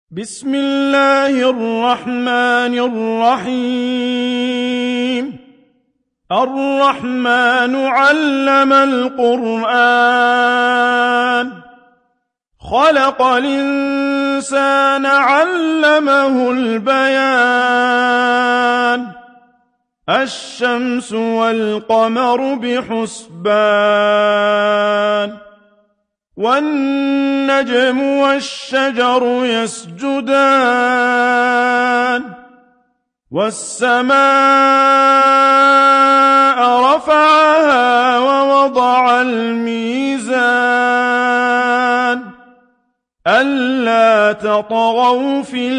بسم الله الرحمن الرحيم. الرحمن علم القرآن، خلق الإنسان علمه البيان. الشمس والقمر بحسبان، والنجم والشجر يسجدان. والسماء رفعها ووضع الميزان، ألا تطغوا في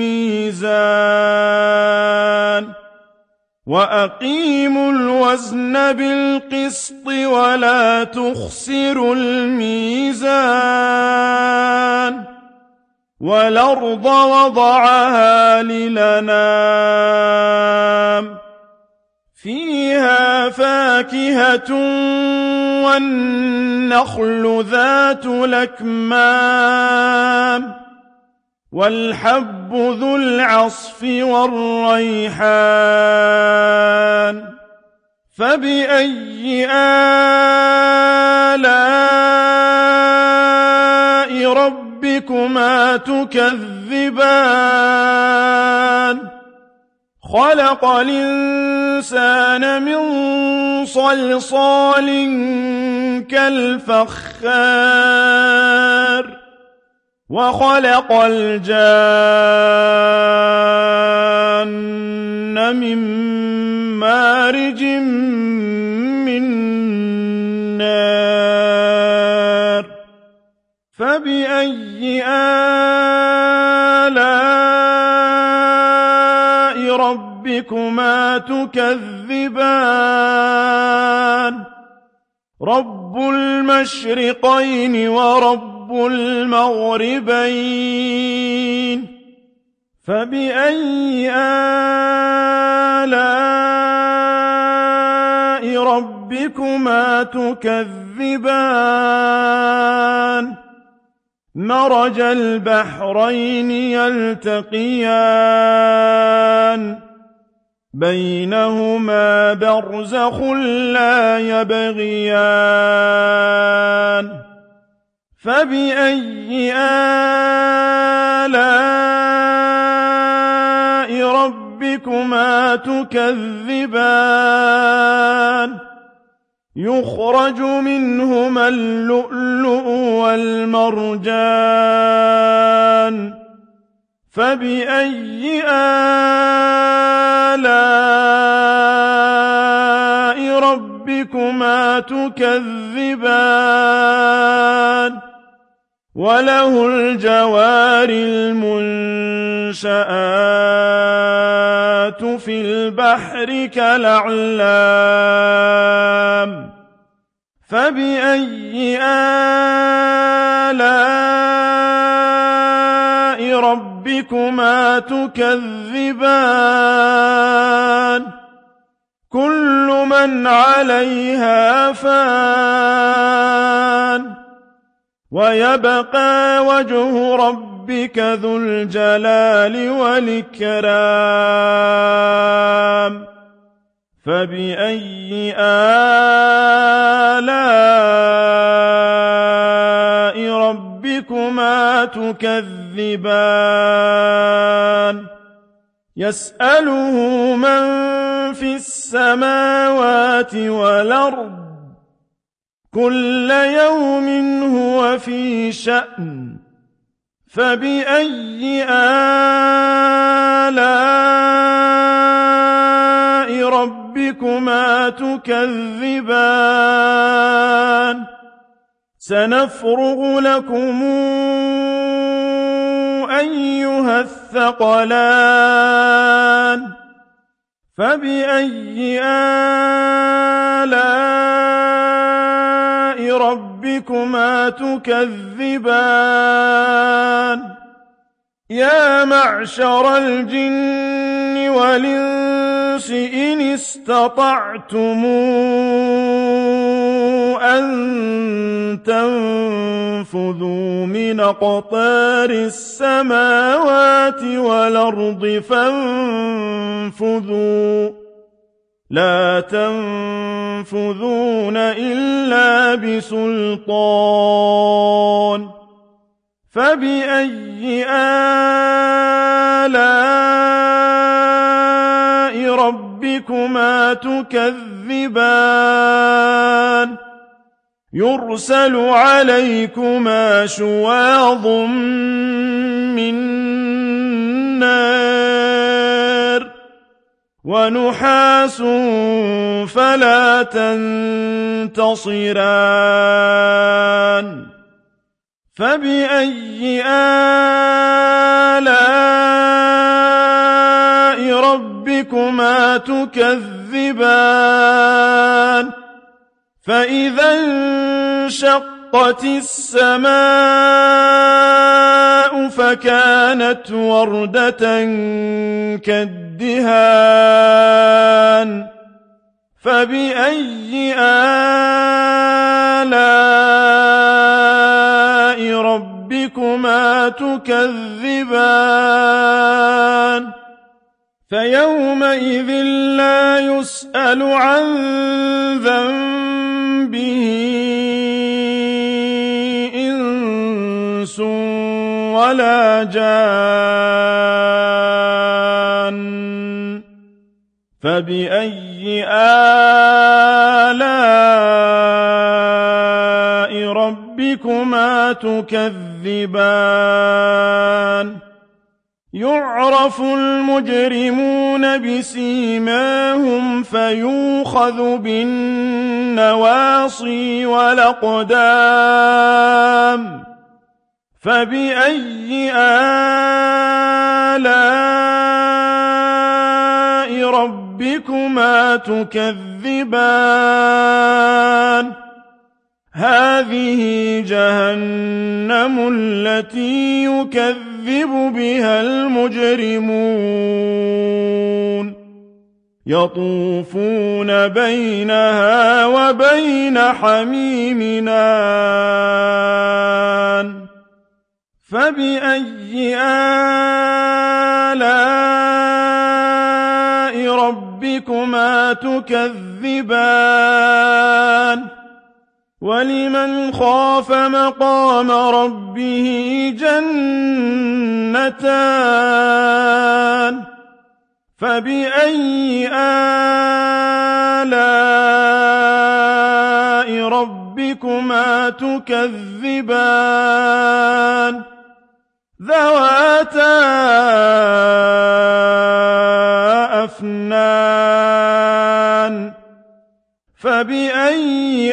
الميزان. وأقيموا الوزن بالقسط ولا تخسروا الميزان. والأرض وضعها للأنام، فيها فاكهة والنخل ذات الأكمام، والحب ذو العصف والريحان. فبأي آلاء ربكما تكذبان؟ خلق الإنسان من صلصال كالفخار، وخلق الجان من مارج من نار. فبأي آلاء ربكما تكذبان؟ رب المشرقين ورب المغربين. فبأي آلاء ربكما تكذبان؟ مرج البحرين يلتقيان، بينهما برزخ لا يبغيان. فبأي آلاء ربكما تكذبان؟ يخرج منهما اللؤلؤ والمرجان. فبأي آلاء ربكما تكذبان؟ وله الجوار المنشآت في البحر كالأعلام. فبأي آلاء ربكما تكذبان؟ كل من عليها فان، ويبقى وجه ربك ذو الجلال والإكرام. فبأي آلاء ربكما تكذبان؟ يسأله من في السماوات والأرض، كل يوم هو في شأن. فبأي آلاء ربكما تكذبان؟ سنفرغ لكم أيها الثقلان. فبأي آلاء ربكما تكذبان؟ يا معشر الجن والإنس إن استطعتم أن تنفذوا من أقطار السماوات والأرض فانفذوا لا تنفذون إلا بسلطان فبأي آلاء ربكما تكذبان يرسل عليكما شواظ من نار ونحاس فلا تنتصران فبأي آلاء ربكما تكذبان فإذا انشقت السماء فكانت وردة كالدهان فبأي آلاء ربكما تكذبان فيومئذ لا يسأل عن ذنبه إنس ولا جان فبأي آلاء ربكما تكذبان يعرف المجرمون بسيماهم فيوخذ بالنواصي والأقدام فبأي آلاء ربكما تكذبان هذه جهنم التي يكذب بها المجرمون يطوفون بينها وبين حميم آن فبأي آلاء ربكما تكذبان ولمن خاف مقام ربه جنتان فبأي آلاء ربكما تكذبان ذواتا أفنان فبأي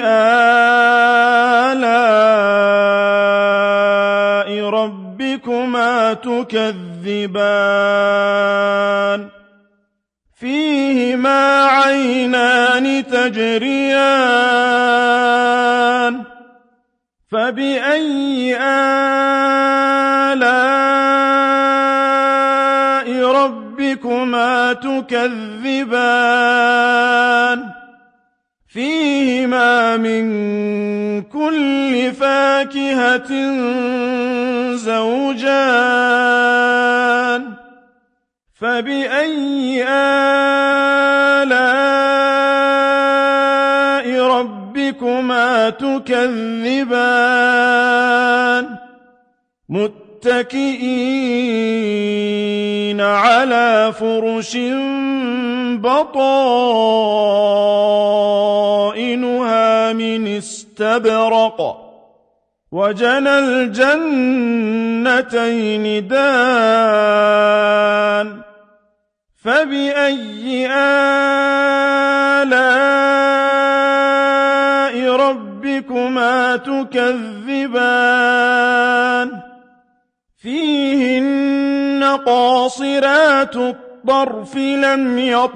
آلاء ربكما تكذبان فيهما عينان تجريان فبأي آلاء ربكما تكذبان فيهما من كل فاكهة زوجان فبأي آلاء ربكما تكذبان متكئين على فرش بطائنها من استبرق وجنى الجنتين دان فبأي آلاء ربكما تكذبان فيهن قاصرات الطرف لم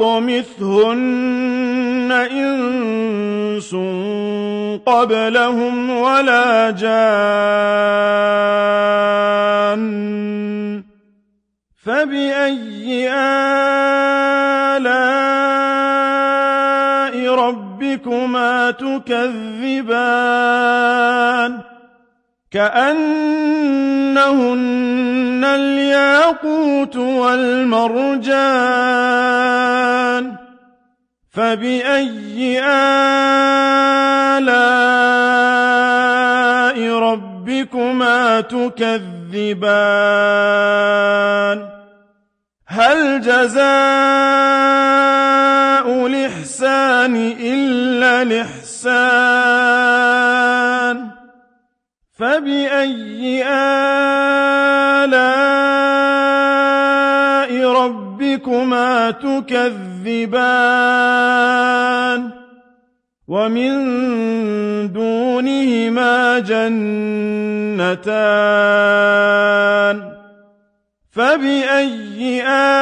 يطمثهن إنس قبلهم ولا جان فبأي آلاء ربكما تكذبان كأنهن الياقوت والمرجان فبأي آلاء ربكما تكذبان هل جزاء الإحسان إلا الإحسان فبأي آلاء ربكما تكذبان ومن دونهما جنتان فبأي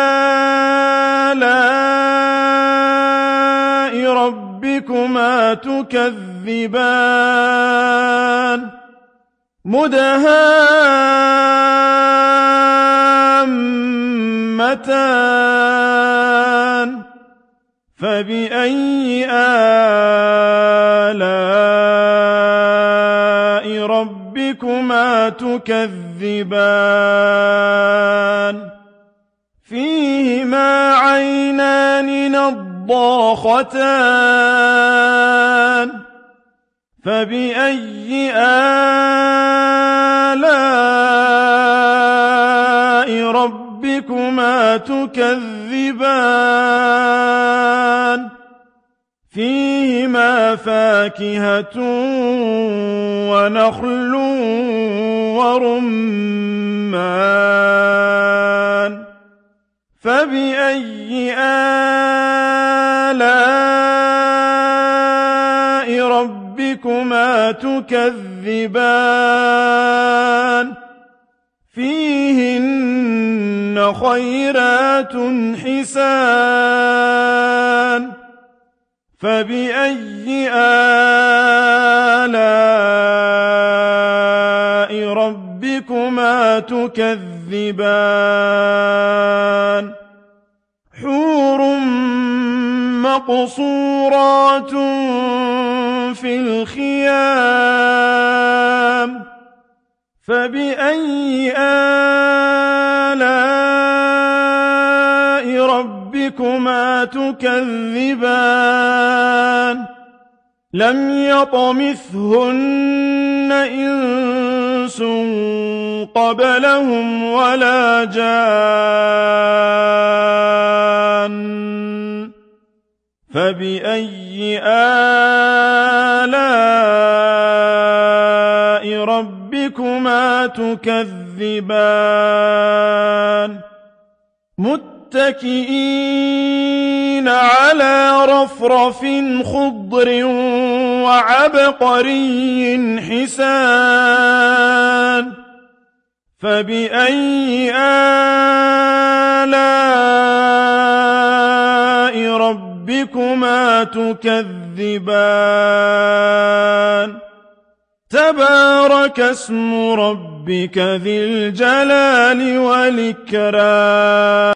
آلاء ربكما تكذبان مدهامتان فبأي آلاء ربكما تكذبان فيهما عينان نضاختان فبأي آلاء ربكما تكذبان فيهما فاكهة ونخل ورمان فبأي آلاء ربكما تكذبان فيهن خيرات حسان فبأي آلاء ربكما تكذبان حور مقصورات في الخيام فبأي آلاء ربكما تكذبان لم يطمثهن إنس قبلهم ولا جان فبأي آلاء ربكما تكذبان متكئين على رفرف خضر وعبقري حسان فبأي آلاء ربكما تكذبان تبارك اسم ربك ذي الجلال والإكرام